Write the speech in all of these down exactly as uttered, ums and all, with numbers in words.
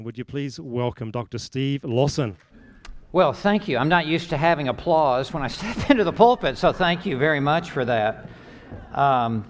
Would you please welcome Doctor Steve Lawson? Well, thank you. I'm not used to having applause when I step into the pulpit, so thank you very much for that. Um,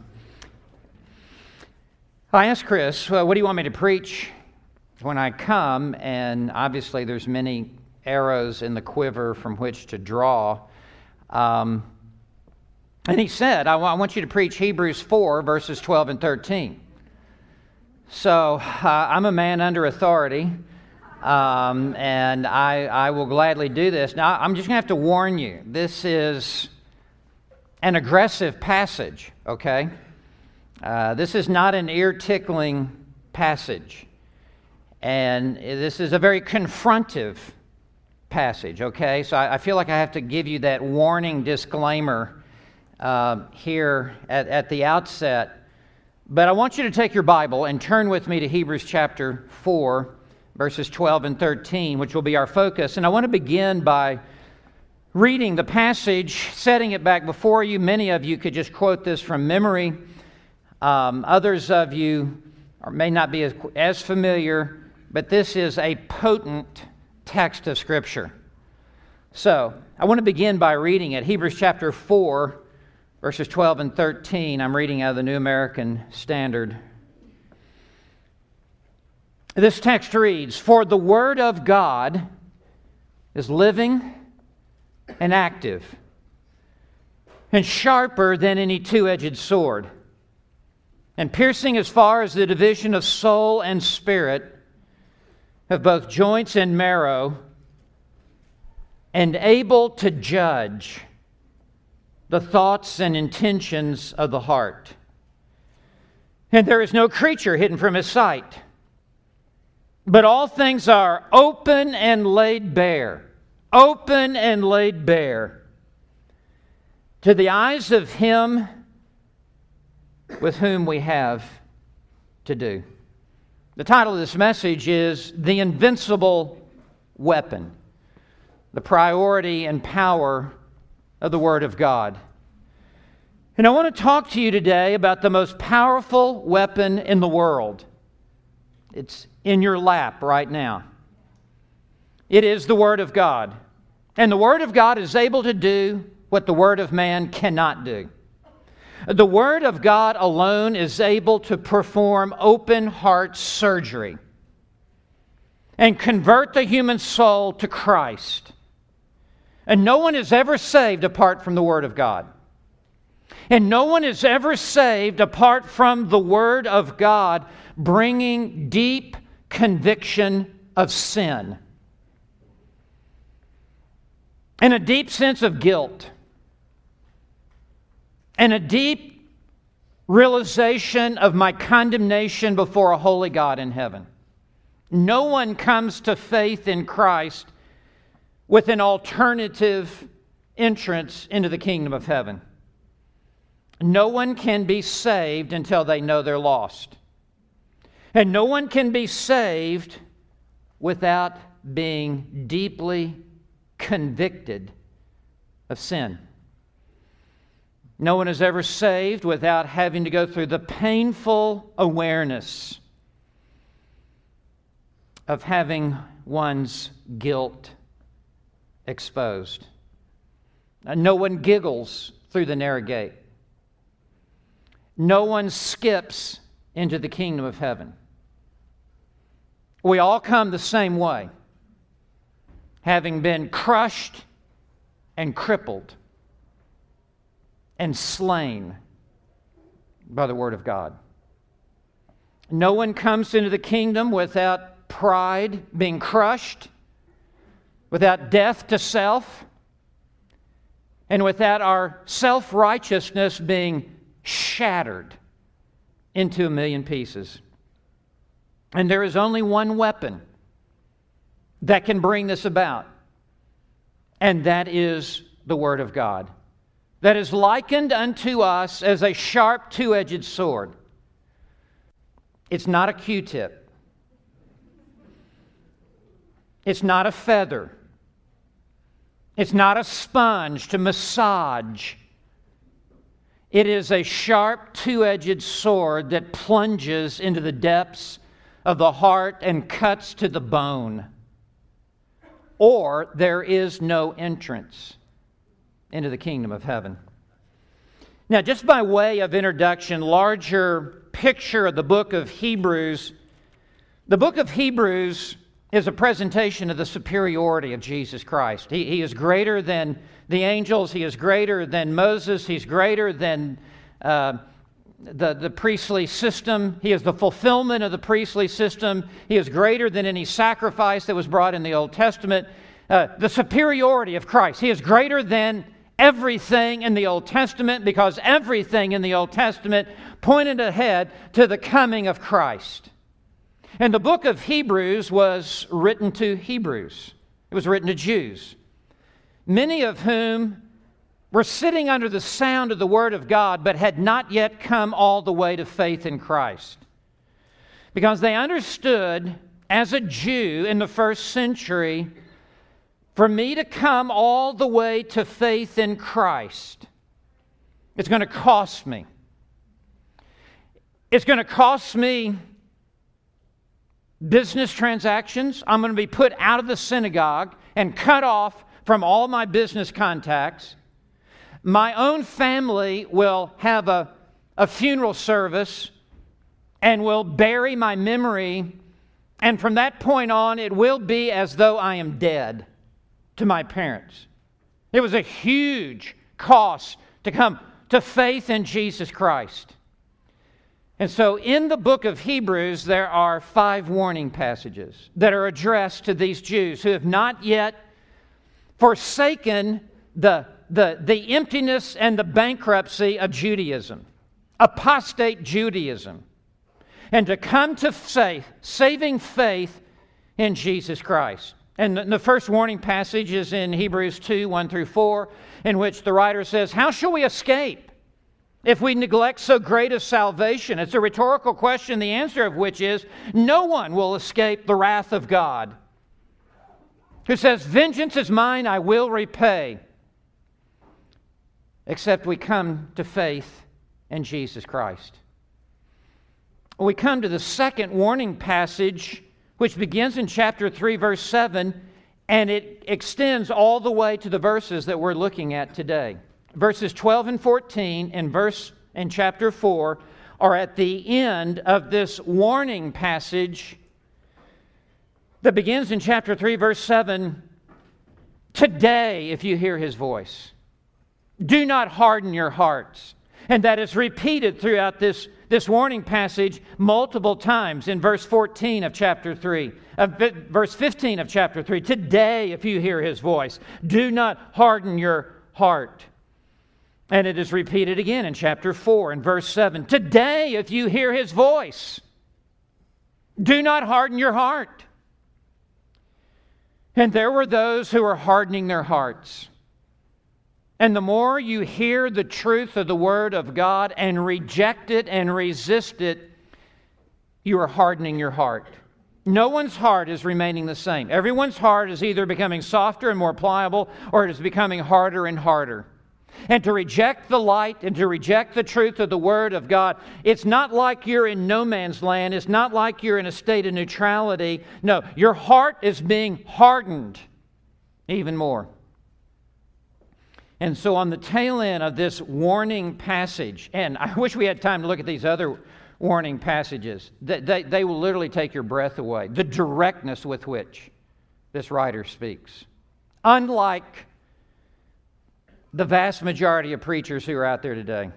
I asked Chris, well, what do you want me to preach when I come? And obviously there's many arrows in the quiver from which to draw. Um, and he said, I, w- I want you to preach Hebrews four, verses twelve and thirteen. So uh, I'm a man under authority, um, and I, I will gladly do this. Now, I'm just going to have to warn you, this is an aggressive passage, okay? Uh, this is not an ear-tickling passage, and this is a very confrontive passage, okay? So I, I feel like I have to give you that warning disclaimer uh, here at, at the outset. But I want you to take your Bible and turn with me to Hebrews chapter four, verses twelve and thirteen, which will be our focus. And I want to begin by reading the passage, setting it back before you. Many of you could just quote this from memory. Um, others of you are, may not be as, as familiar, but this is a potent text of Scripture. So I want to begin by reading it. Hebrews chapter four, verses twelve and thirteen, I'm reading out of the New American Standard. This text reads, "For the word of God is living and active, and sharper than any two-edged sword, and piercing as far as the division of soul and spirit, of both joints and marrow, and able to judge the thoughts and intentions of the heart. And there is no creature hidden from His sight, but all things are open and laid bare, open and laid bare to the eyes of Him with whom we have to do." The title of this message is "The Invincible Weapon," the priority and power of the Word of God. And I want to talk to you today about the most powerful weapon in the world. It's in your lap right now. It is the Word of God. And the Word of God is able to do what the Word of man cannot do. The Word of God alone is able to perform open heart surgery and convert the human soul to Christ. And no one is ever saved apart from the Word of God. And no one is ever saved apart from the Word of God bringing deep conviction of sin and a deep sense of guilt and a deep realization of my condemnation before a holy God in heaven. No one comes to faith in Christ with an alternative entrance into the kingdom of heaven. No one can be saved until they know they're lost. And no one can be saved without being deeply convicted of sin. No one is ever saved without having to go through the painful awareness of having one's guilt exposed. No one giggles through the narrow gate. No one skips into the kingdom of heaven. We all come the same way, having been crushed and crippled and slain by the Word of God. No one comes into the kingdom without pride being crushed, without death to self, and without our self-righteousness being shattered into a million pieces. And there is only one weapon that can bring this about, and that is the Word of God, that is likened unto us as a sharp two-edged sword. It's not a Q-tip. It's not a feather. It's not a sponge to massage. It is a sharp two-edged sword that plunges into the depths of the heart and cuts to the bone, or there is no entrance into the kingdom of heaven. Now, just by way of introduction, larger picture of the book of Hebrews, the book of Hebrews is a presentation of the superiority of Jesus Christ. He, he is greater than the angels. He is greater than Moses. He's greater than uh, the, the priestly system. He is the fulfillment of the priestly system. He is greater than any sacrifice that was brought in the Old Testament. Uh, the superiority of Christ. He is greater than everything in the Old Testament, because everything in the Old Testament pointed ahead to the coming of Christ. And the book of Hebrews was written to Hebrews. It was written to Jews, many of whom were sitting under the sound of the Word of God, but had not yet come all the way to faith in Christ. Because they understood, as a Jew in the first century, for me to come all the way to faith in Christ, it's going to cost me. It's going to cost me business transactions. I'm going to be put out of the synagogue and cut off from all my business contacts. My own family will have a, a funeral service and will bury my memory. And from that point on, it will be as though I am dead to my parents. It was a huge cost to come to faith in Jesus Christ. And so in the book of Hebrews, there are five warning passages that are addressed to these Jews who have not yet forsaken the, the, the emptiness and the bankruptcy of Judaism, apostate Judaism, and to come to faith, saving faith in Jesus Christ. And the first warning passage is in Hebrews two, one through four, in which the writer says, "How shall we escape if we neglect so great a salvation?" It's a rhetorical question, the answer of which is, no one will escape the wrath of God, who says, "Vengeance is mine, I will repay," except we come to faith in Jesus Christ. We come to the second warning passage, which begins in chapter three, verse seven, and it extends all the way to the verses that we're looking at today. Verses twelve and fourteen in verse in chapter four are at the end of this warning passage that begins in chapter three, verse seven. "Today, if you hear His voice, do not harden your hearts." And that is repeated throughout this, this warning passage multiple times in verse fourteen of chapter three, uh, verse fifteen of chapter three. "Today, if you hear His voice, do not harden your heart." And it is repeated again in chapter four and verse seven. "Today, if you hear His voice, do not harden your heart." And there were those who were hardening their hearts. And the more you hear the truth of the Word of God and reject it and resist it, you are hardening your heart. No one's heart is remaining the same. Everyone's heart is either becoming softer and more pliable, or it is becoming harder and harder. And to reject the light and to reject the truth of the Word of God, it's not like you're in no man's land. It's not like you're in a state of neutrality. No, your heart is being hardened even more. And so on the tail end of this warning passage, and I wish we had time to look at these other warning passages, they, they, they will literally take your breath away. The directness with which this writer speaks. Unlike the vast majority of preachers who are out there today,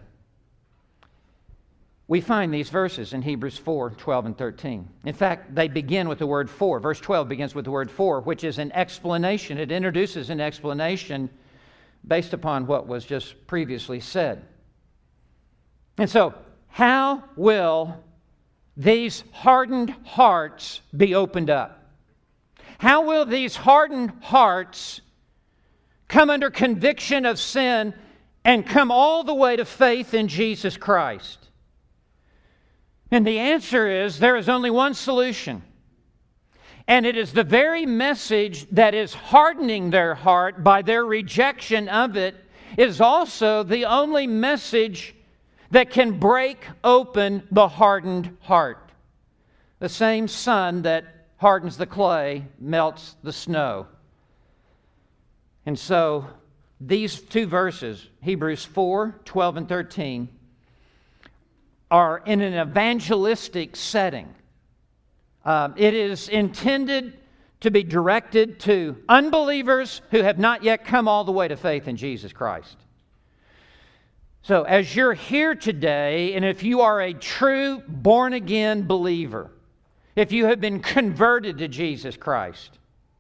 we find these verses in Hebrews four, twelve, and thirteen. In fact, they begin with the word "for." Verse twelve begins with the word "for," which is an explanation. It introduces an explanation based upon what was just previously said. And so, how will these hardened hearts be opened up? How will these hardened hearts come under conviction of sin and come all the way to faith in Jesus Christ? And the answer is, there is only one solution. And it is the very message that is hardening their heart by their rejection of it is also the only message that can break open the hardened heart. The same sun that hardens the clay melts the snow. And so these two verses, Hebrews four, twelve and thirteen, are in an evangelistic setting. Um, it is intended to be directed to unbelievers who have not yet come all the way to faith in Jesus Christ. So as you're here today, and if you are a true born-again believer, if you have been converted to Jesus Christ,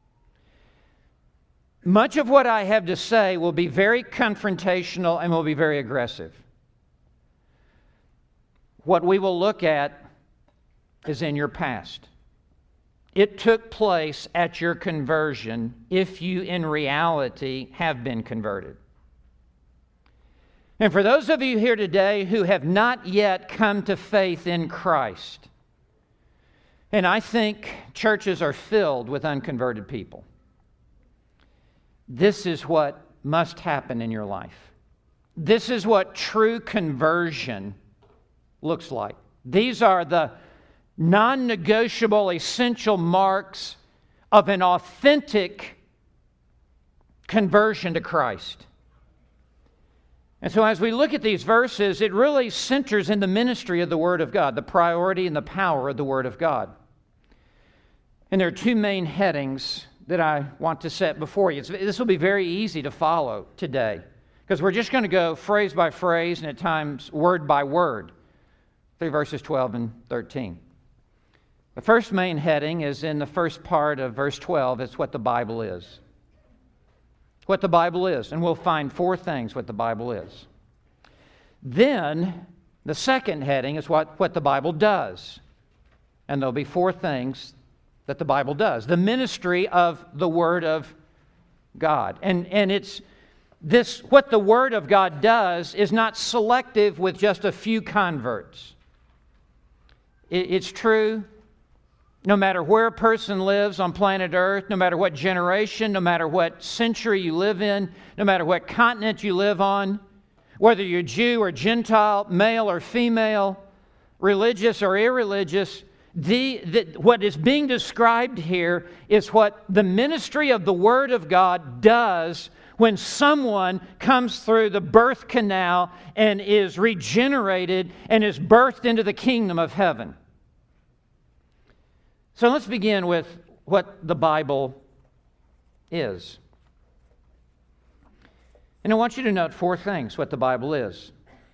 much of what I have to say will be very confrontational and will be very aggressive. What we will look at is in your past. It took place at your conversion if you in reality have been converted. And for those of you here today who have not yet come to faith in Christ, and I think churches are filled with unconverted people, this is what must happen in your life. This is what true conversion looks like. These are the non-negotiable, essential marks of an authentic conversion to Christ. And so as we look at these verses, it really centers in the ministry of the Word of God, the priority and the power of the Word of God. And there are two main headings that I want to set before you. This will be very easy to follow today, because we're just going to go phrase by phrase and at times word by word through verses twelve and thirteen. The first main heading is in the first part of verse twelve. It's what the Bible is. What the Bible is. And we'll find four things what the Bible is. Then, the second heading is what, what the Bible does. And there'll be four things that the Bible does. The ministry of the Word of God. And, and it's this, what the Word of God does is not selective with just a few converts. It, it's true no matter where a person lives on planet Earth, no matter what generation, no matter what century you live in, no matter what continent you live on, whether you're Jew or Gentile, male or female, religious or irreligious, the, the, what is being described here is what the ministry of the Word of God does when someone comes through the birth canal and is regenerated and is birthed into the kingdom of heaven. So let's begin with what the Bible is. And I want you to note four things what the Bible is.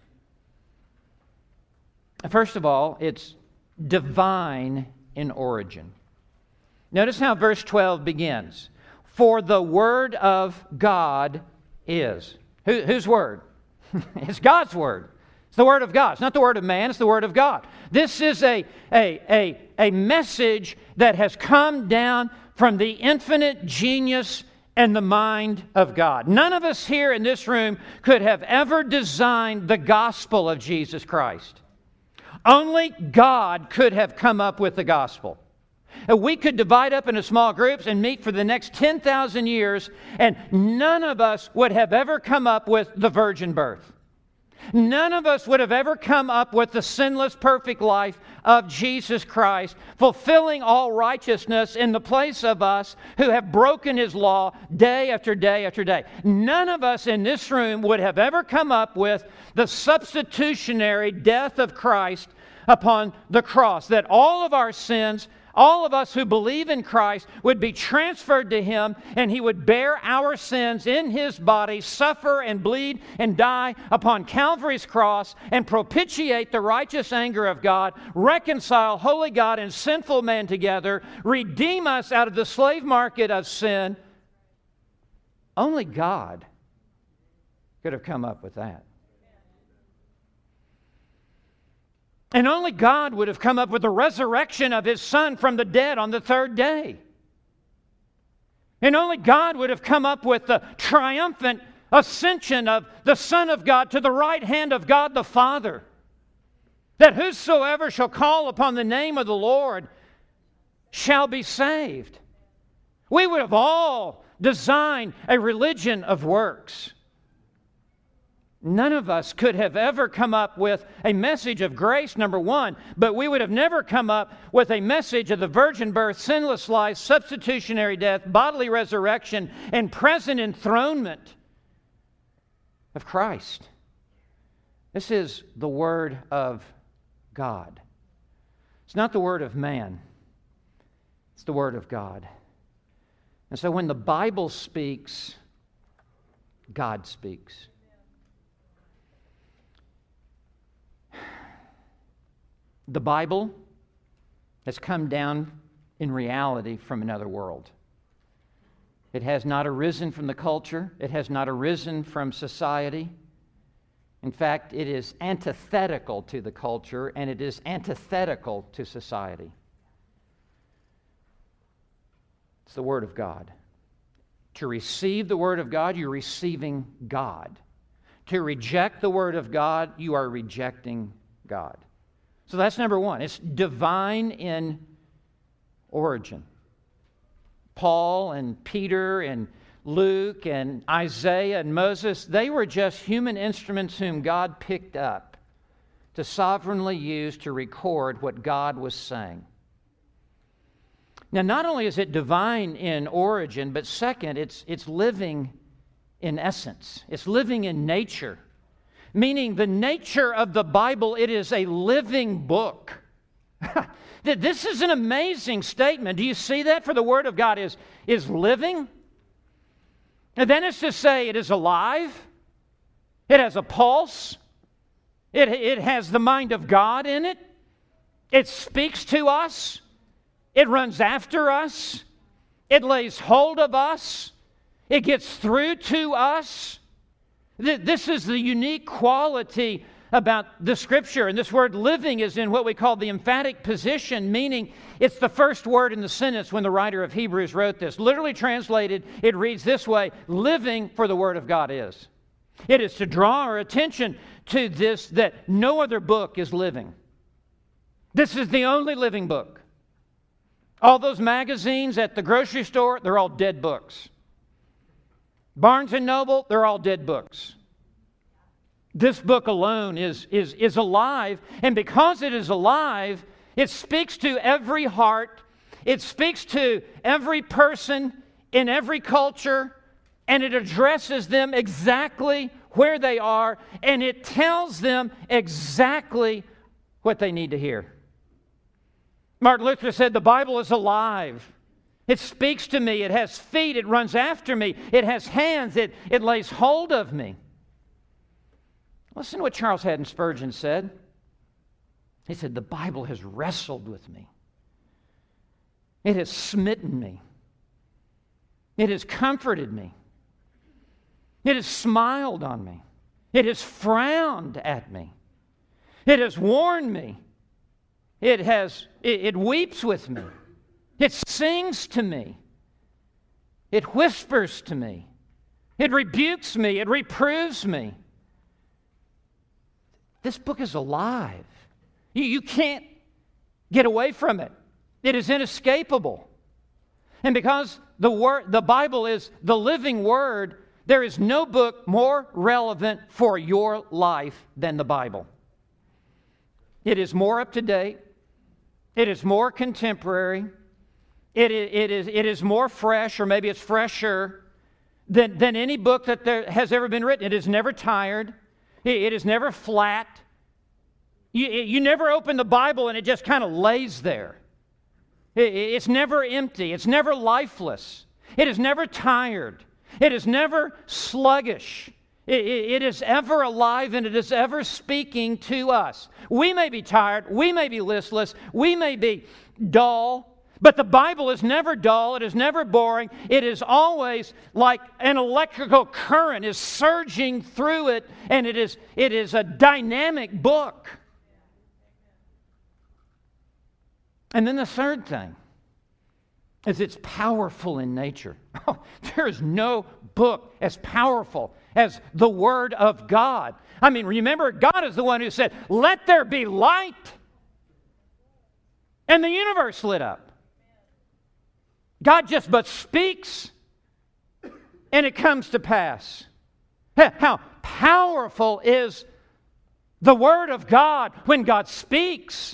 First of all, it's divine in origin. Notice how verse twelve begins. For the Word of God is. Who, whose Word? It's God's Word. It's the Word of God. It's not the Word of man, it's the Word of God. This is a, a, a, a message that has come down from the infinite genius and the mind of God. None of us here in this room could have ever designed the gospel of Jesus Christ. Only God could have come up with the gospel. We could divide up into small groups and meet for the next ten thousand years, and none of us would have ever come up with the virgin birth. None of us would have ever come up with the sinless, perfect life of Jesus Christ, fulfilling all righteousness in the place of us who have broken His law day after day after day. None of us in this room would have ever come up with the substitutionary death of Christ upon the cross, that all of our sins, all of us who believe in Christ, would be transferred to Him, and He would bear our sins in His body, suffer and bleed and die upon Calvary's cross, and propitiate the righteous anger of God, reconcile holy God and sinful man together, redeem us out of the slave market of sin. Only God could have come up with that. And only God would have come up with the resurrection of His Son from the dead on the third day. And only God would have come up with the triumphant ascension of the Son of God to the right hand of God the Father. That whosoever shall call upon the name of the Lord shall be saved. We would have all designed a religion of works. None of us could have ever come up with a message of grace, number one, but we would have never come up with a message of the virgin birth, sinless life, substitutionary death, bodily resurrection, and present enthronement of Christ. This is the Word of God. It's not the Word of man. It's the Word of God. And so when the Bible speaks, God speaks. The Bible has come down in reality from another world. It has not arisen from the culture. It has not arisen from society. In fact, it is antithetical to the culture, and it is antithetical to society. It's the Word of God. To receive the Word of God, you're receiving God. To reject the Word of God, you are rejecting God. So that's number one. It's divine in origin. Paul and Peter and Luke and Isaiah and Moses, they were just human instruments whom God picked up to sovereignly use to record what God was saying. Now, not only is it divine in origin, but second, it's, it's living in essence. It's living in nature. Meaning the nature of the Bible, it is a living book. This is an amazing statement. Do you see that? For the Word of God is, is living. And then it's to say it is alive. It has a pulse. It, it has the mind of God in it. It speaks to us. It runs after us. It lays hold of us. It gets through to us. This is the unique quality about the Scripture. And this word living is in what we call the emphatic position, meaning it's the first word in the sentence when the writer of Hebrews wrote this. Literally translated, it reads this way: living, for the Word of God is. It is to draw our attention to this, that no other book is living. This is the only living book. All those magazines at the grocery store, they're all dead books. Barnes and Noble, they're all dead books. This book alone is, is, is alive, and because it is alive, it speaks to every heart, it speaks to every person in every culture, and it addresses them exactly where they are, and it tells them exactly what they need to hear. Martin Luther said, the Bible is alive. It speaks to me. It has feet. It runs after me. It has hands. It, it lays hold of me. Listen to what Charles Haddon Spurgeon said. He said, the Bible has wrestled with me. It has smitten me. It has comforted me. It has smiled on me. It has frowned at me. It has warned me. It has, it, it weeps with me. It sings to me. It whispers to me. It rebukes me. It reproves me. This book is alive. You, you can't get away from it. It is inescapable. And because the word, the Bible is the living Word, there is no book more relevant for your life than the Bible. It is more up to date. It is more contemporary. It is, it is, it is more fresh, or maybe it's fresher than, than any book that there has ever been written. It is never tired. It, it is never flat. You, you never open the Bible and it just kind of lays there. It, it's never empty. It's never lifeless. It is never tired. It is never sluggish. It, it, it is ever alive, and it is ever speaking to us. We may be tired. We may be listless. We may be dull. But the Bible is never dull. It is never boring. It is always like an electrical current is surging through it, and it is, it is a dynamic book. And then the third thing is it's powerful in nature. Oh, there is no book as powerful as the Word of God. I mean, remember, God is the one who said, "Let there be light." And the universe lit up. God just but speaks, and it comes to pass. How powerful is the Word of God when God speaks.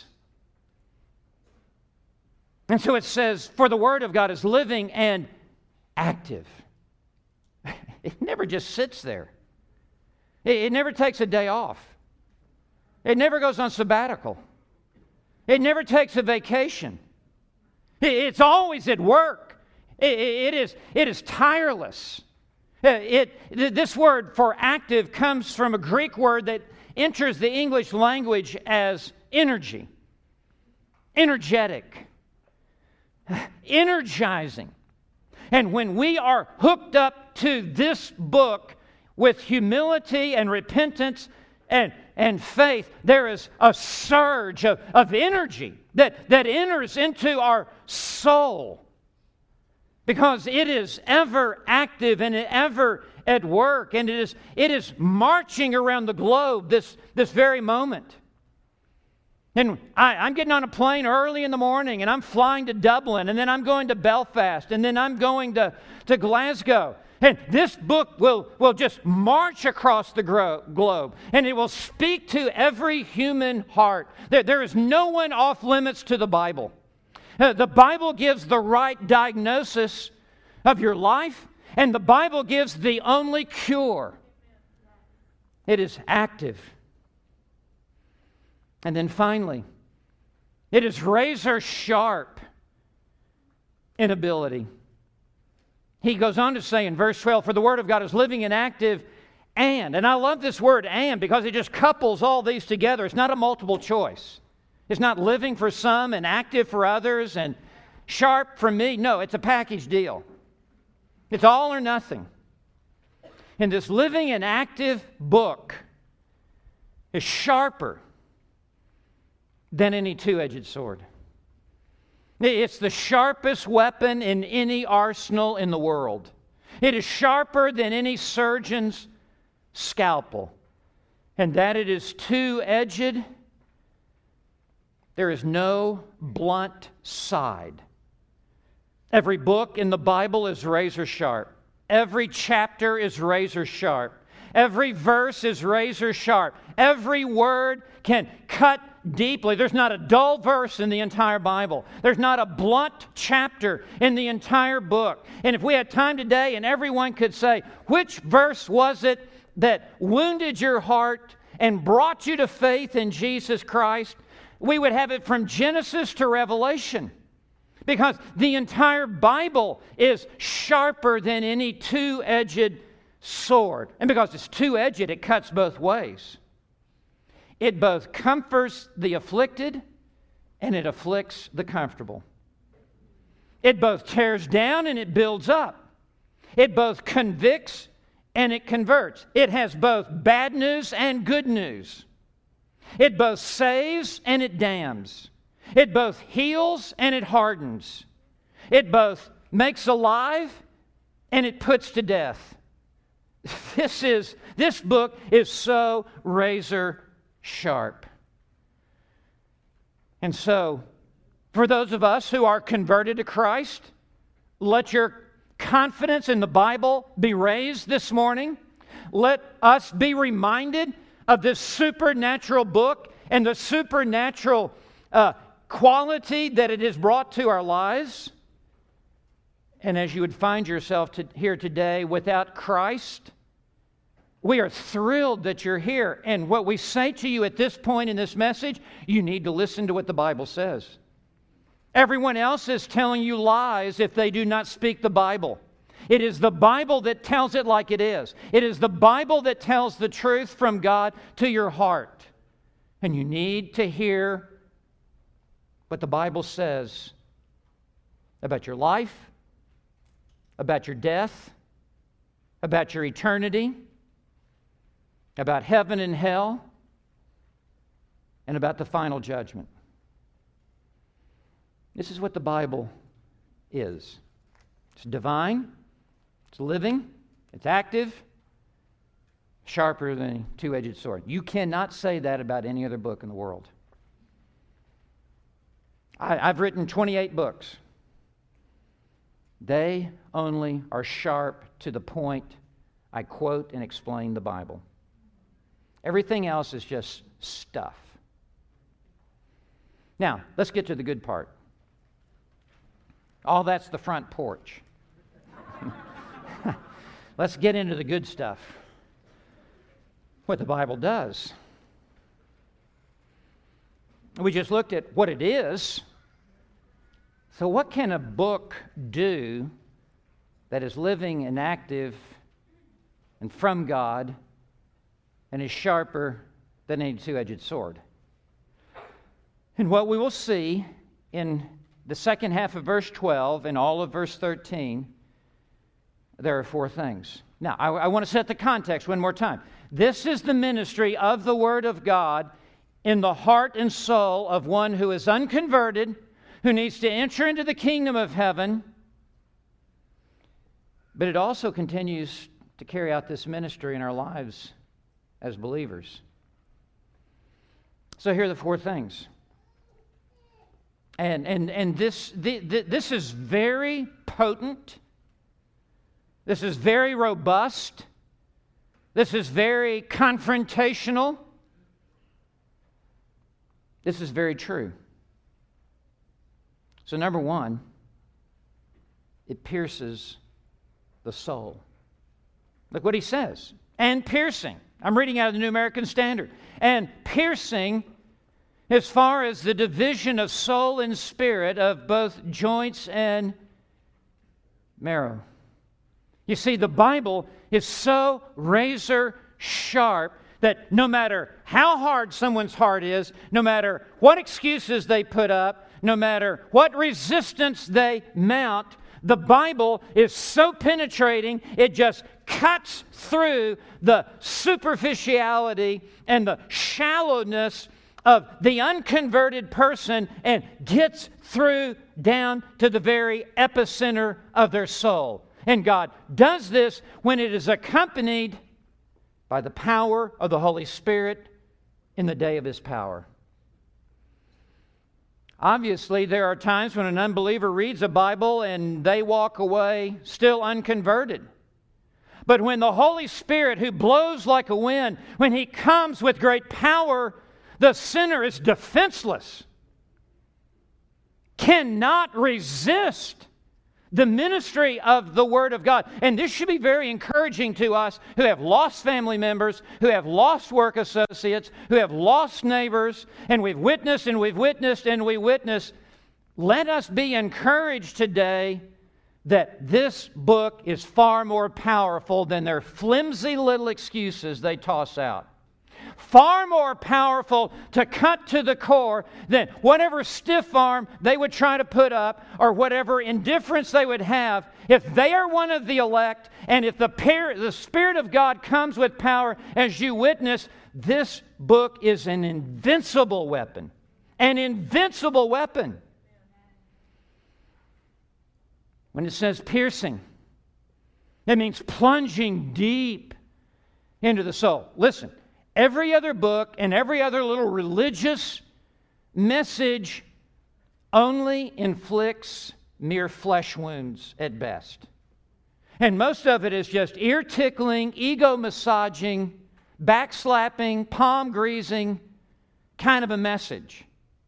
And so it says, for the Word of God is living and active. It never just sits there. It, it never takes a day off. It never goes on sabbatical. It never takes a vacation. It, it's always at work. It, it, it, is, it is tireless. It, this word for active comes from a Greek word that enters the English language as energy, energetic, energizing. And when we are hooked up to this book with humility and repentance and, and faith, there is a surge of, of energy that, that enters into our soul. Because it is ever active and ever at work, and it is, it is marching around the globe this, this very moment. And I, I'm getting on a plane early in the morning, and I'm flying to Dublin, and then I'm going to Belfast, and then I'm going to, to Glasgow. And this book will, will just march across the gro- globe, and it will speak to every human heart. There, there is no one off limits to the Bible. Uh, the Bible gives the right diagnosis of your life, and the Bible gives the only cure. It is active. And then finally, it is razor sharp in ability. He goes on to say in verse twelve, for the Word of God is living and active and, and I love this word and because it just couples all these together. It's not a multiple choice. It's not living for some and active for others and sharp for me. No, it's a package deal. It's all or nothing. And this living and active book is sharper than any two-edged sword. It's the sharpest weapon in any arsenal in the world. It is sharper than any surgeon's scalpel. And that it is two-edged. There is no blunt side. Every book in the Bible is razor sharp. Every chapter is razor sharp. Every verse is razor sharp. Every word can cut deeply. There's not a dull verse in the entire Bible. There's not a blunt chapter in the entire book. And if we had time today and everyone could say, which verse was it that wounded your heart and brought you to faith in Jesus Christ, we would have it from Genesis to Revelation. Because the entire Bible is sharper than any two-edged sword. And because it's two-edged, it cuts both ways. It both comforts the afflicted and it afflicts the comfortable. It both tears down and it builds up. It both convicts and it converts. It has both bad news and good news. It both saves and it damns. It both heals and it hardens. It both makes alive and it puts to death. This is this book is so razor sharp. And so, for those of us who are converted to Christ, let your confidence in the Bible be raised this morning. Let us be reminded of this supernatural book and the supernatural uh, quality that it has brought to our lives. And as you would find yourself to, here today without Christ, we are thrilled that you're here. And what we say to you at this point in this message, you need to listen to what the Bible says. Everyone else is telling you lies if they do not speak the Bible. It is the Bible that tells it like it is. It is the Bible that tells the truth from God to your heart. And you need to hear what the Bible says about your life, about your death, about your eternity, about heaven and hell, and about the final judgment. This is what the Bible is. It's divine, it's living, it's active, sharper than a two-edged sword. You cannot say that about any other book in the world. I, I've written twenty-eight books. They only are sharp to the point I quote and explain the Bible. Everything else is just stuff. Now, let's get to the good part. All that's the front porch. Let's get into the good stuff. What the Bible does. We just looked at what it is. So what can a book do that is living and active and from God and is sharper than any two-edged sword? And what we will see in the second half of verse twelve and all of verse thirteen, there are four things. Now, I, I want to set the context one more time. This is the ministry of the Word of God in the heart and soul of one who is unconverted, who needs to enter into the kingdom of heaven. But it also continues to carry out this ministry in our lives as believers. So here are the four things. And, and, and this, the, the, this is very potent. This is very robust. This is very confrontational. This is very true. So number one, it pierces the soul. Look what he says. And piercing. I'm reading out of the New American Standard. And piercing as far as the division of soul and spirit, of both joints and marrow. You see, the Bible is so razor sharp that no matter how hard someone's heart is, no matter what excuses they put up, no matter what resistance they mount, the Bible is so penetrating, it just cuts through the superficiality and the shallowness of the unconverted person and gets through down to the very epicenter of their soul. And God does this when it is accompanied by the power of the Holy Spirit in the day of His power. Obviously, there are times when an unbeliever reads a Bible and they walk away still unconverted. But when the Holy Spirit, who blows like a wind, when He comes with great power, the sinner is defenseless, cannot resist the ministry of the Word of God. And this should be very encouraging to us who have lost family members, who have lost work associates, who have lost neighbors, and we've witnessed and we've witnessed and we witness. Let us be encouraged today that this book is far more powerful than their flimsy little excuses they toss out. Far more powerful to cut to the core than whatever stiff arm they would try to put up or whatever indifference they would have. If they are one of the elect and if the, par- the Spirit of God comes with power as you witness, this book is an invincible weapon. An invincible weapon. When it says piercing, that means plunging deep into the soul. Listen. Every other book and every other little religious message only inflicts mere flesh wounds at best. And most of it is just ear-tickling, ego-massaging, backslapping, palm-greasing kind of a message.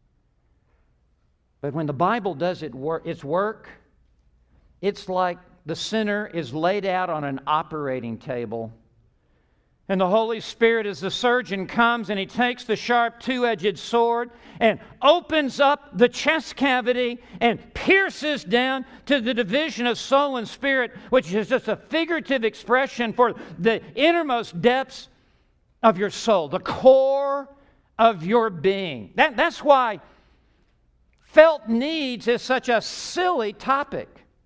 But when the Bible does it wor- its work, it's like the sinner is laid out on an operating table. And the Holy Spirit, as the surgeon comes and He takes the sharp two-edged sword and opens up the chest cavity and pierces down to the division of soul and spirit, which is just a figurative expression for the innermost depths of your soul, the core of your being. That, that's why felt needs is such a silly topic.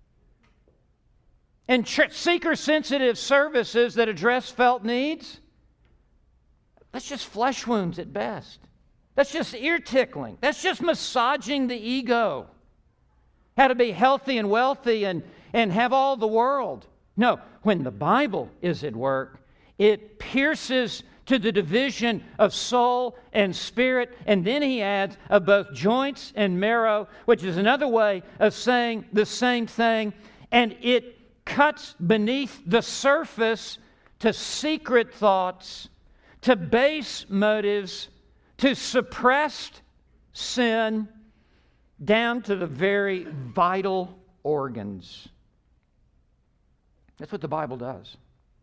And seeker-sensitive services that address felt needs, that's just flesh wounds at best. That's just ear-tickling. That's just massaging the ego. How to be healthy and wealthy and, and have all the world. No, when the Bible is at work, it pierces to the division of soul and spirit, and then he adds of both joints and marrow, which is another way of saying the same thing, and it cuts beneath the surface to secret thoughts, to base motives, to suppressed sin, down to the very vital organs. That's what the Bible does.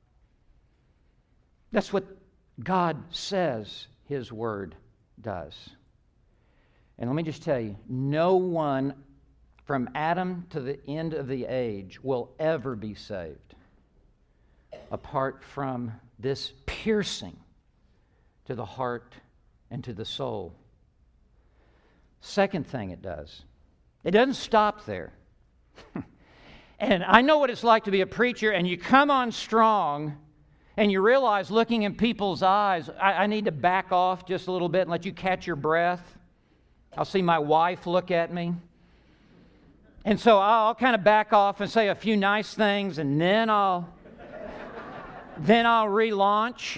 That's what God says His Word does. And let me just tell you, no one from Adam to the end of the age will ever be saved apart from this piercing to the heart and to the soul. Second thing it does, it doesn't stop there. And I know what it's like to be a preacher, and you come on strong, and you realize looking in people's eyes, I, I need to back off just a little bit and let you catch your breath. I'll see my wife look at me. And so I'll kind of back off and say a few nice things, and then I'll then I'll relaunch.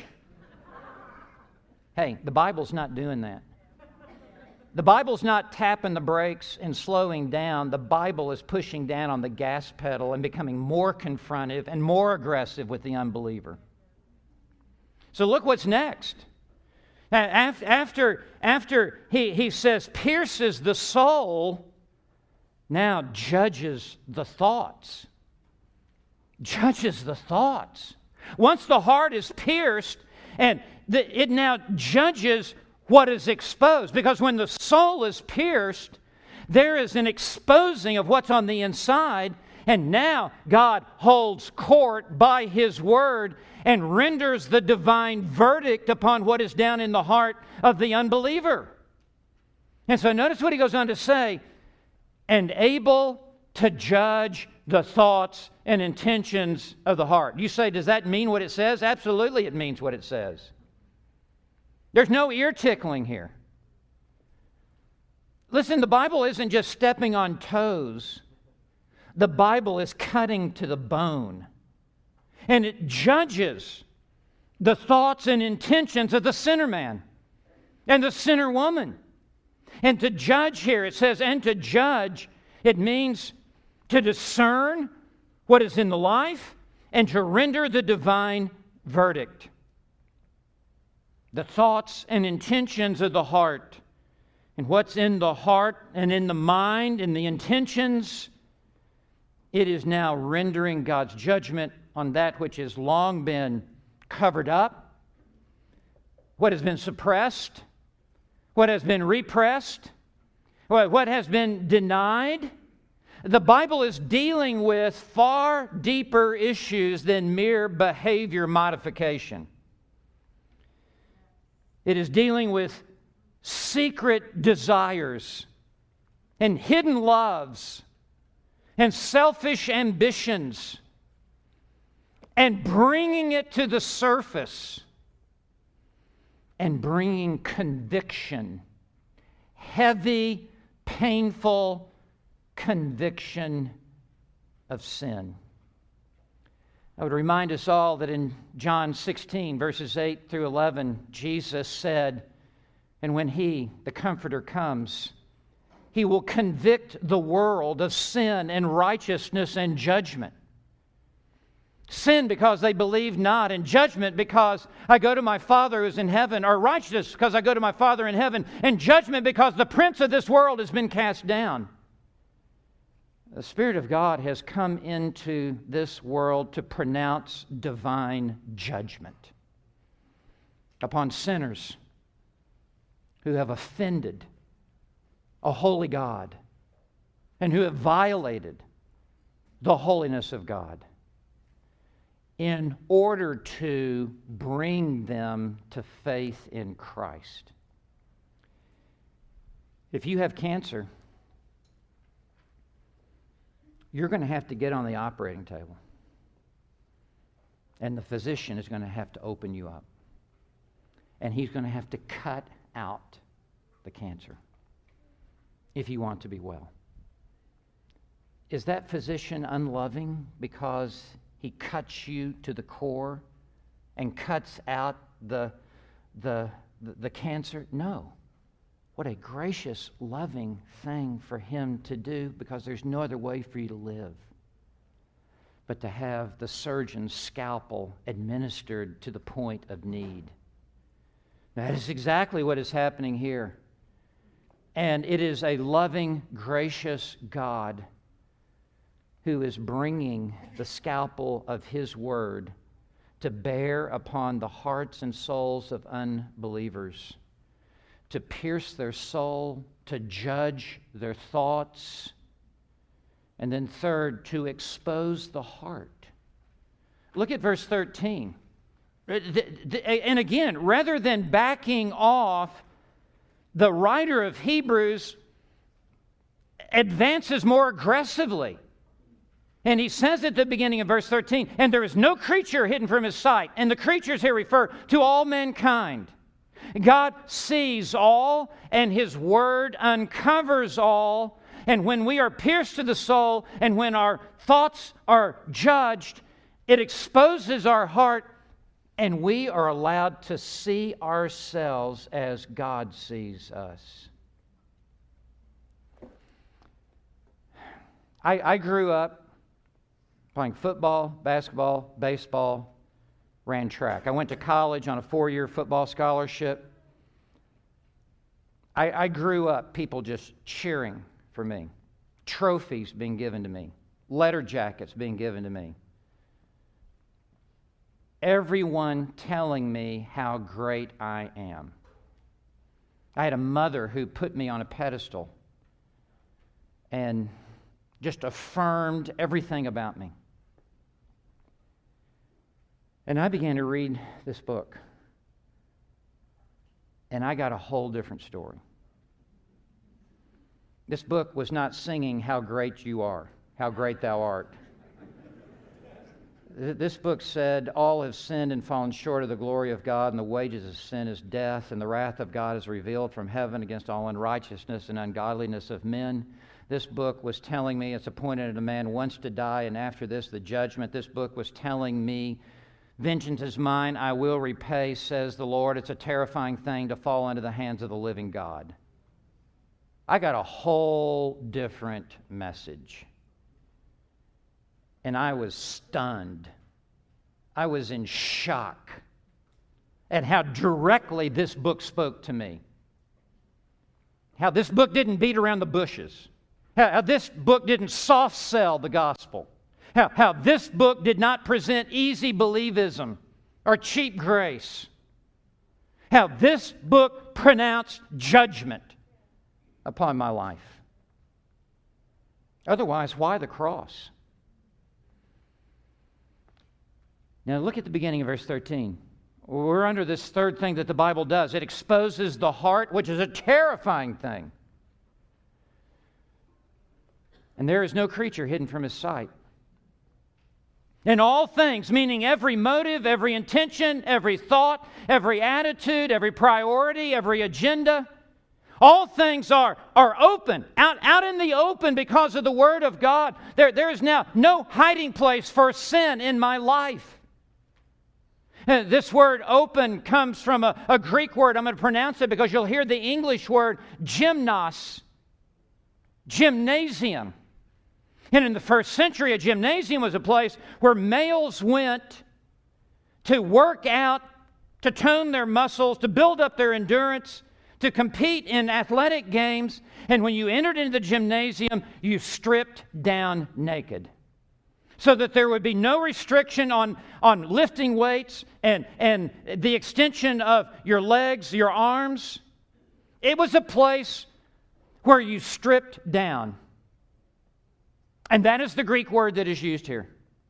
Hey, the Bible's not doing that. The Bible's not tapping the brakes and slowing down. The Bible is pushing down on the gas pedal and becoming more confrontive and more aggressive with the unbeliever. So look what's next. After, after he, he says, pierces the soul, now judges the thoughts. Judges the thoughts. Once the heart is pierced, and the, it now judges what is exposed. Because when the soul is pierced, there is an exposing of what's on the inside, and now God holds court by His Word and renders the divine verdict upon what is down in the heart of the unbeliever. And so notice what he goes on to say, and able to judge the thoughts and intentions of the heart. You say, does that mean what it says? Absolutely, it means what it says. There's no ear tickling here. Listen, the Bible isn't just stepping on toes. The Bible is cutting to the bone. And it judges the thoughts and intentions of the sinner man and the sinner woman. And to judge here, it says, and to judge, it means to discern what is in the life and to render the divine verdict. The thoughts and intentions of the heart. And what's in the heart and in the mind and the intentions, it is now rendering God's judgment on that which has long been covered up, what has been suppressed, what has been repressed, what has been denied. The Bible is dealing with far deeper issues than mere behavior modification. It is dealing with secret desires and hidden loves and selfish ambitions and bringing it to the surface and bringing conviction, heavy, painful conviction of sin. I would remind us all that in John sixteen, verses eight through eleven, Jesus said, and when He, the Comforter, comes, He will convict the world of sin and righteousness and judgment. Sin because they believe not, and judgment because I go to my Father who is in heaven, or righteousness because I go to my Father in heaven, and judgment because the prince of this world has been cast down. The Spirit of God has come into this world to pronounce divine judgment upon sinners who have offended a holy God and who have violated the holiness of God, in order to bring them to faith in Christ. If you have cancer, you're going to have to get on the operating table. And the physician is going to have to open you up. And he's going to have to cut out the cancer if you want to be well. Is that physician unloving because he cuts you to the core and cuts out the, the, the, the cancer? No. What a gracious, loving thing for him to do, because there's no other way for you to live. but to have the surgeon's scalpel administered to the point of need. That is exactly what is happening here. And it is a loving, gracious God who is bringing the scalpel of His Word to bear upon the hearts and souls of unbelievers, to pierce their soul, to judge their thoughts, and then third, to expose the heart. Look at verse thirteen. And again, rather than backing off, the writer of Hebrews advances more aggressively. And he says at the beginning of verse thirteen, and there is no creature hidden from His sight. And the creatures here refer to all mankind. God sees all, and His Word uncovers all. And when we are pierced to the soul, and when our thoughts are judged, it exposes our heart, and we are allowed to see ourselves as God sees us. I, I grew up playing football, basketball, baseball, ran track. I went to college on a four-year football scholarship. I, I grew up people just cheering for me, trophies being given to me, letter jackets being given to me. Everyone telling me how great I am. I had a mother who put me on a pedestal and just affirmed everything about me. And I began to read this book, and I got a whole different story. This book was not singing how great you are, how great thou art. This book said, all have sinned and fallen short of the glory of God, and the wages of sin is death, and the wrath of God is revealed from heaven against all unrighteousness and ungodliness of men. This book was telling me it's appointed unto man once to die, and after this the judgment. This book was telling me, vengeance is mine, I will repay, says the Lord. It's a terrifying thing to fall into the hands of the living God. I got a whole different message. And I was stunned. I was in shock at how directly this book spoke to me. How this book didn't beat around the bushes. How, how this book didn't soft sell the gospel. How, how this book did not present easy believism or cheap grace. How this book pronounced judgment upon my life. Otherwise, why the cross? Now look at the beginning of verse thirteen. We're under this third thing that the Bible does. It exposes the heart, which is a terrifying thing. And there is no creature hidden from His sight. In all things, meaning every motive, every intention, every thought, every attitude, every priority, every agenda, all things are, are open, out, out in the open because of the Word of God. There, there is now no hiding place for sin in my life. Uh, This word open comes from a, a Greek word. I'm going to pronounce it because you'll hear the English word gymnos, gymnasium. And in the first century, a gymnasium was a place where males went to work out, to tone their muscles, to build up their endurance, to compete in athletic games. And when you entered into the gymnasium, you stripped down naked, so that there would be no restriction on, on lifting weights and, and the extension of your legs, your arms. It was a place where you stripped down. And that is the Greek word that is used here.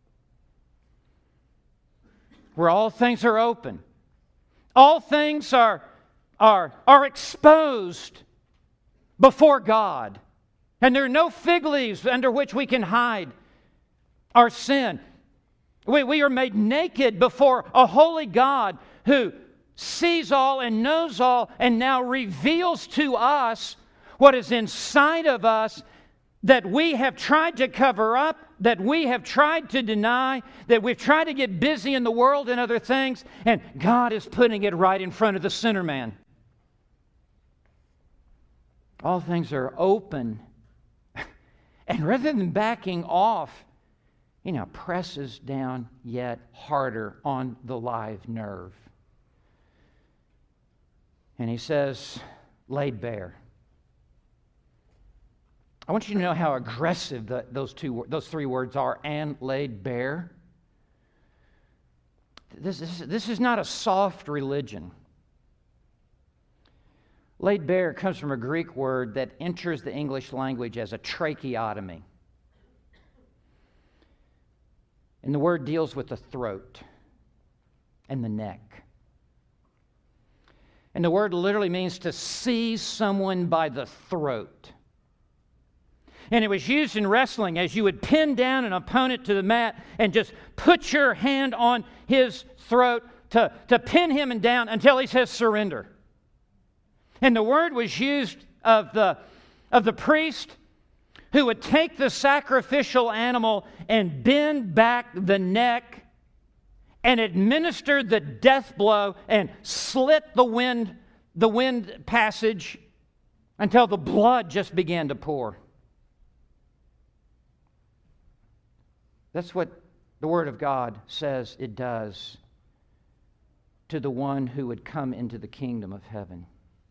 Where all things are open. All things are, are, are exposed before God. And there are no fig leaves under which we can hide our sin. We, we are made naked before a holy God who sees all and knows all and now reveals to us what is inside of us that we have tried to cover up, that we have tried to deny, that we've tried to get busy in the world and other things, and God is putting it right in front of the sinner man. All things are open. And rather than backing off, He now presses down yet harder on the live nerve. And he says, laid bare. I want you to know how aggressive the, those two, those three words are, and laid bare. This, this, this is not a soft religion. Laid bare comes from a Greek word that enters the English language as a tracheotomy. And the word deals with the throat and the neck. And the word literally means to seize someone by the throat. And it was used in wrestling as you would pin down an opponent to the mat and just put your hand on his throat to, to pin him and down until he says surrender. And the word was used of the, of the priest who would take the sacrificial animal and bend back the neck and administer the death blow and slit the wind, the wind passage until the blood just began to pour. That's what the Word of God says it does to the one who would come into the kingdom of heaven.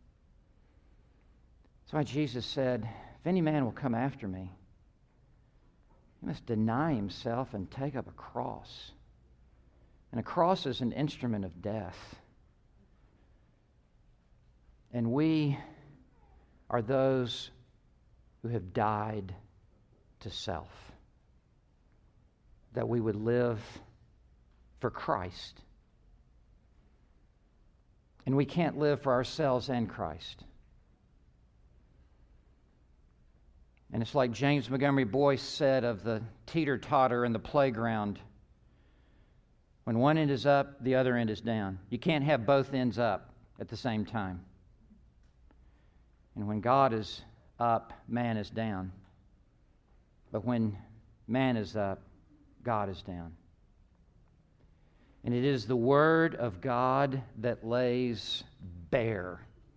That's why Jesus said, if any man will come after me, he must deny himself and take up a cross. And a cross is an instrument of death. And we are those who have died to self, that we would live for Christ. And we can't live for ourselves and Christ. And it's like James Montgomery Boyce said of the teeter-totter in the playground. When one end is up, the other end is down. You can't have both ends up at the same time. And when God is up, man is down. But when man is up, God is down. And it is the Word of God that lays bare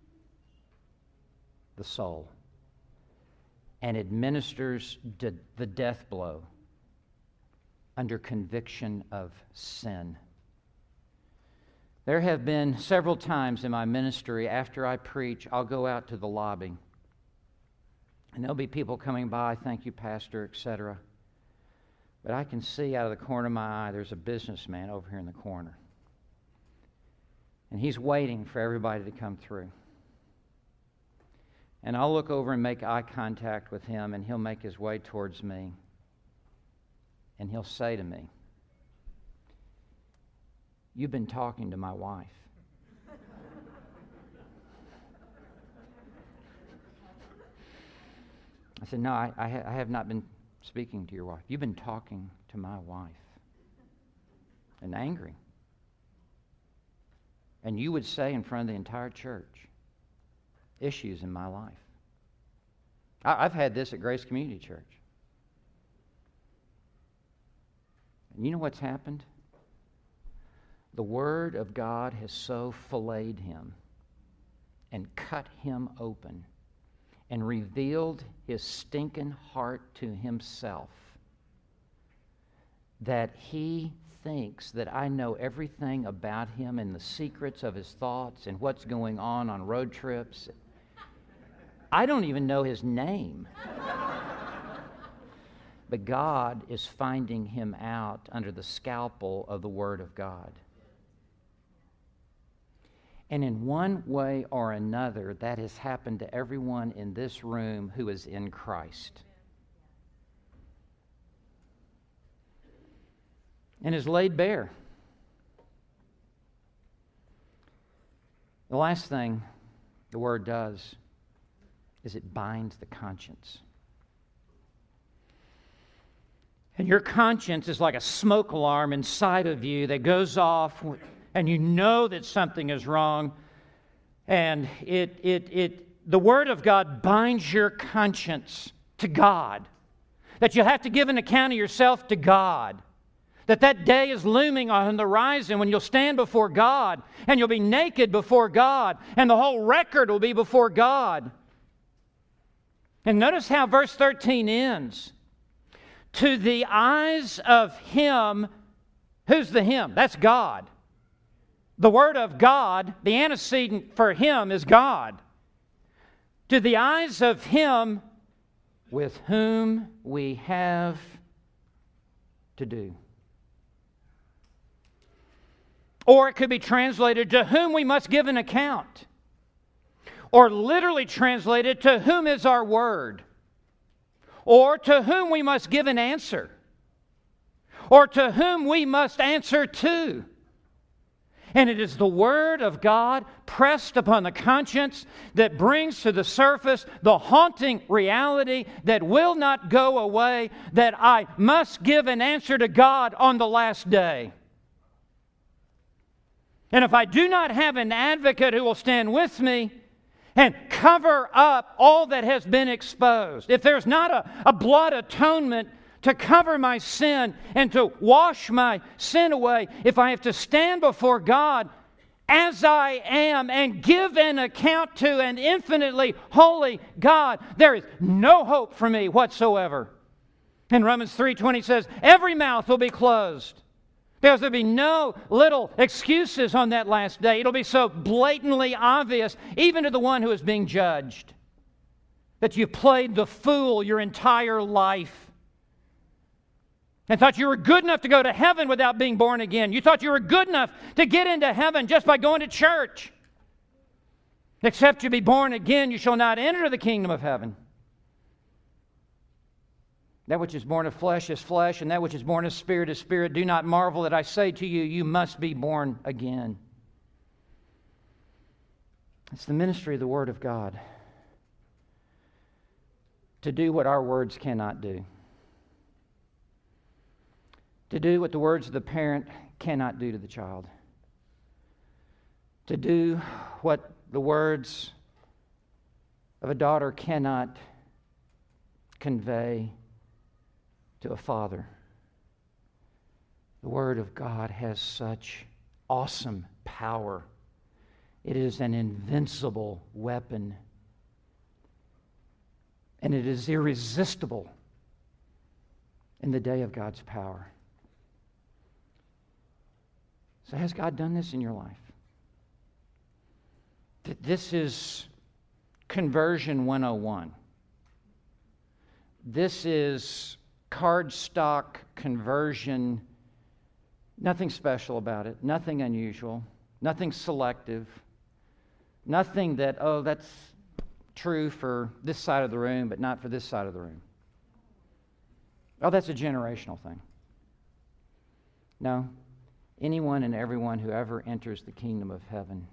the soul and administers the death blow under conviction of sin. There have been several times in my ministry, after I preach, I'll go out to the lobby. And there'll be people coming by, thank you, Pastor, et cetera. But I can see out of the corner of my eye, there's a businessman over here in the corner. And he's waiting for everybody to come through. And I'll look over and make eye contact with him, and he'll make his way towards me. And he'll say to me, "You've been talking to my wife." I said, "No, I, I, ha- I have not been speaking to your wife. You've been talking to my wife." And angry. And you would say in front of the entire church, issues in my life. I, I've had this at Grace Community Church. And you know what's happened? The Word of God has so filleted him and cut him open and revealed his stinking heart to himself that he thinks that I know everything about him and the secrets of his thoughts and what's going on on road trips. I don't even know his name. But God is finding him out under the scalpel of the Word of God. And in one way or another, that has happened to everyone in this room who is in Christ. And is laid bare. The last thing the Word does is it binds the conscience. And your conscience is like a smoke alarm inside of you that goes off, and you know that something is wrong. And it, it, it, the Word of God binds your conscience to God. That you have to give an account of yourself to God. That that day is looming on the horizon when you'll stand before God, and you'll be naked before God, and the whole record will be before God. And notice how verse thirteen ends. to the eyes of Him. Who's the Him? That's God. The Word of God, the antecedent for Him is God. To the eyes of Him with whom we have to do. Or it could be translated, to whom we must give an account. Or literally translated, to whom is our word. Or to whom we must give an answer. Or to whom we must answer to. And it is the Word of God pressed upon the conscience that brings to the surface the haunting reality that will not go away, that I must give an answer to God on the last day. And if I do not have an advocate who will stand with me and cover up all that has been exposed, if there's not a, a blood atonement to cover my sin and to wash my sin away, if I have to stand before God as I am and give an account to an infinitely holy God, there is no hope for me whatsoever. And Romans three twenty says, every mouth will be closed. Because there'll be no little excuses on that last day. It'll be so blatantly obvious, even to the one who is being judged, that you played the fool your entire life. And thought you were good enough to go to heaven without being born again. You thought you were good enough to get into heaven just by going to church. Except you be born again, you shall not enter the kingdom of heaven. That which is born of flesh is flesh, and that which is born of spirit is spirit. Do not marvel that I say to you, you must be born again. It's the ministry of the Word of God to do what our words cannot do. To do what the words of the parent cannot do to the child. To do what the words of a daughter cannot convey to a father. The Word of God has such awesome power. It is an invincible weapon. And it is irresistible in the day of God's power. So has God done this in your life? This is conversion one oh one. This is cardstock conversion. Nothing special about it. Nothing unusual. Nothing selective. Nothing that, oh, that's true for this side of the room, but not for this side of the room. Oh, that's a generational thing. No. Anyone and everyone who ever enters the kingdom of heaven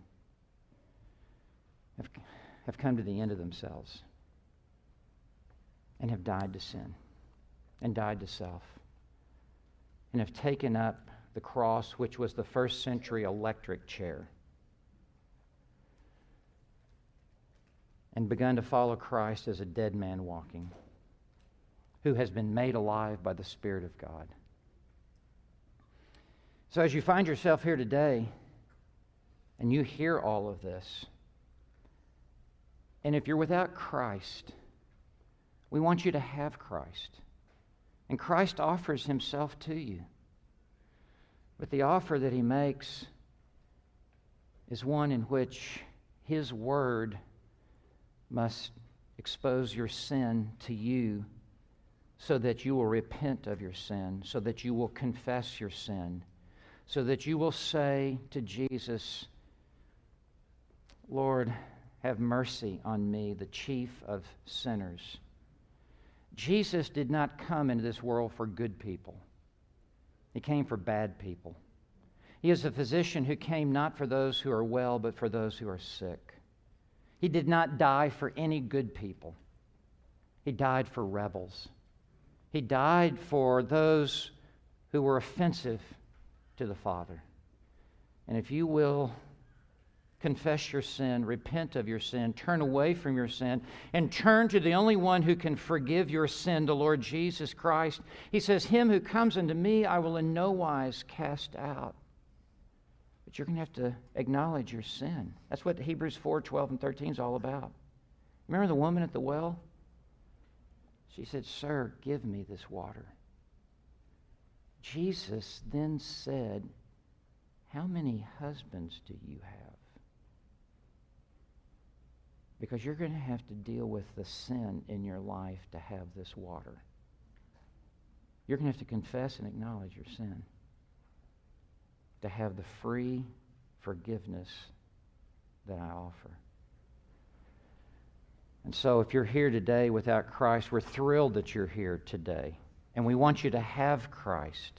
have, have come to the end of themselves and have died to sin and died to self and have taken up the cross, which was the first century electric chair, and begun to follow Christ as a dead man walking, who has been made alive by the Spirit of God. So as you find yourself here today and you hear all of this, and if you're without Christ, we want you to have Christ. And Christ offers Himself to you. But the offer that He makes is one in which His Word must expose your sin to you so that you will repent of your sin, so that you will confess your sin, so that you will say to Jesus, Lord, have mercy on me, the chief of sinners. Jesus did not come into this world for good people. He came for bad people. He is a physician who came not for those who are well, but for those who are sick. He did not die for any good people. He died for rebels. He died for those who were offensive to the Father. And if you will confess your sin, repent of your sin, turn away from your sin, and turn to the only one who can forgive your sin, the Lord Jesus Christ, He says, Him who comes unto me I will in no wise cast out. But you're going to have to acknowledge your sin. That's what Hebrews four, twelve, and thirteen is all about. Remember the woman at the well? She said, Sir, give me this water Jesus then said, how many husbands do you have? Because you're going to have to deal with the sin in your life to have this water. You're going to have to confess and acknowledge your sin to have the free forgiveness that I offer. And so if you're here today without Christ, we're thrilled that you're here today. And we want you to have Christ.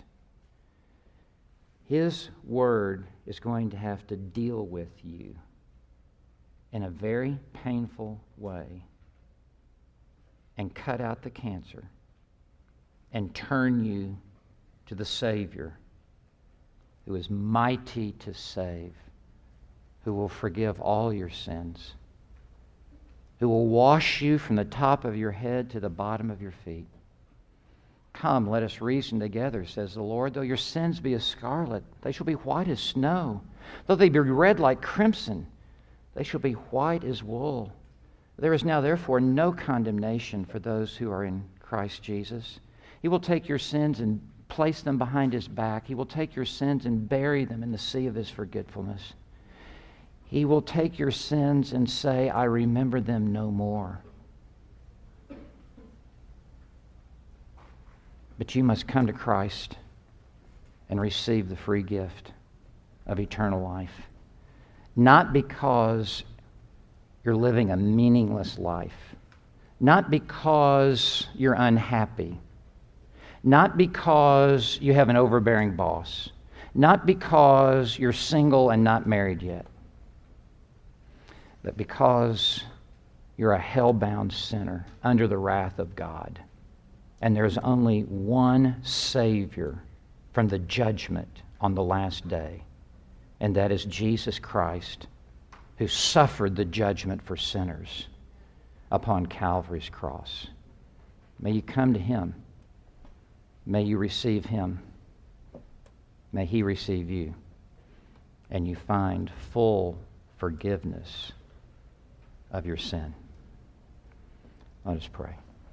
His Word is going to have to deal with you in a very painful way and cut out the cancer and turn you to the Savior who is mighty to save, who will forgive all your sins, who will wash you from the top of your head to the bottom of your feet. Come, let us reason together, says the Lord. Though your sins be as scarlet, they shall be white as snow. Though they be red like crimson, they shall be white as wool. There is now therefore no condemnation for those who are in Christ Jesus. He will take your sins and place them behind His back. He will take your sins and bury them in the sea of His forgetfulness. He will take your sins and say, I remember them no more. But you must come to Christ and receive the free gift of eternal life. Not because you're living a meaningless life. Not because you're unhappy. Not because you have an overbearing boss. Not because you're single and not married yet. But because you're a hell-bound sinner under the wrath of God. And there's only one Savior from the judgment on the last day. And that is Jesus Christ, who suffered the judgment for sinners upon Calvary's cross. May you come to Him. May you receive Him. May He receive you. And you find full forgiveness of your sin. Let us pray.